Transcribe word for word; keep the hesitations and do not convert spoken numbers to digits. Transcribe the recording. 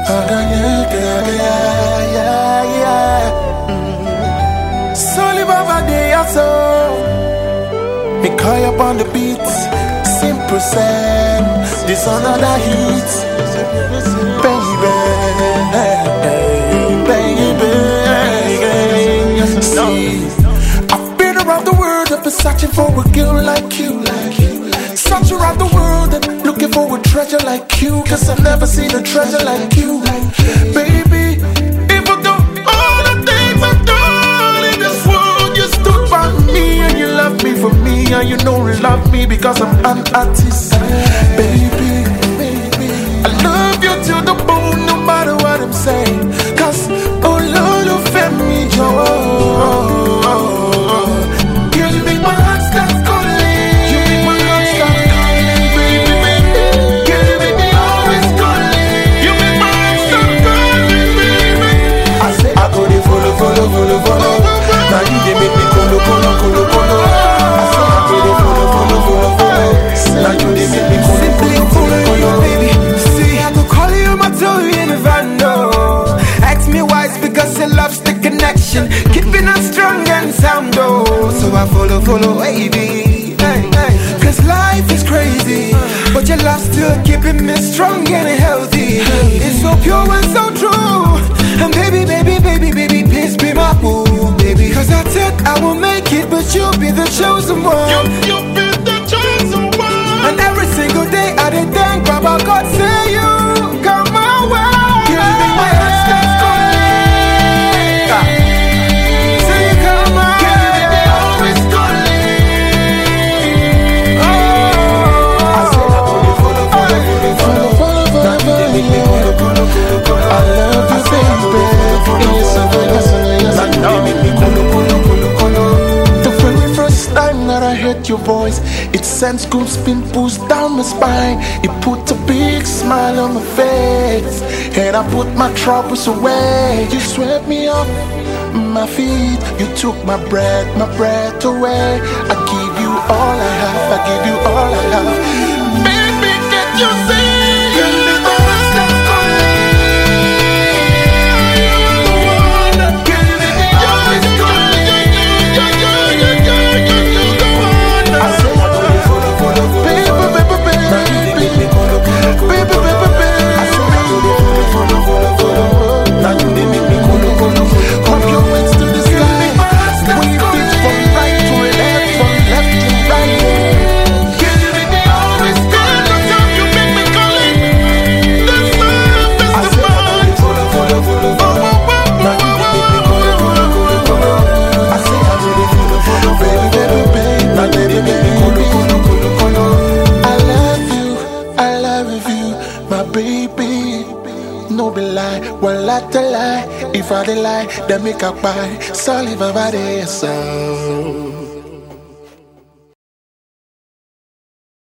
yeah, yeah, yeah, yeah, yeah. Mm. Solely Baba day or so. Me call you up on the beats. Simple Sam. This another heat. Baby, baby, baby. See, I've been around the world. I've been searching for a girl like you, like you. Search around the world and looking for a treasure like you. Cause I've never seen a treasure like you, baby. Even though all the things I've done in this world, you stood by me and you love me for me. And you know you love me because I'm an artist, baby. I love you to the bone no matter what I'm saying. Cause oh Lord, you fed me joy. Keeping us strong and sound, oh. So I follow, follow, baby. Hey, hey. Cause life is crazy, but your love still keeping me strong and healthy. It's so pure and so true. And baby, baby, baby, baby, please be my boo, baby. Cause I said I will make it, but you'll be the chosen one. You, you'll be the chosen one. And every single day I did thank Baba God, say you come my way. You make my heart start calling. Your voice, it sends goose pimples down my spine. It put a big smile on my face, and I put my troubles away. You swept me off my feet, you took my breath, my breath away. I give you all I have, I give you all I have. Baby, can't you see? No be lie, one lie to lie. If I dey lie, then make a buy. Solve about it, so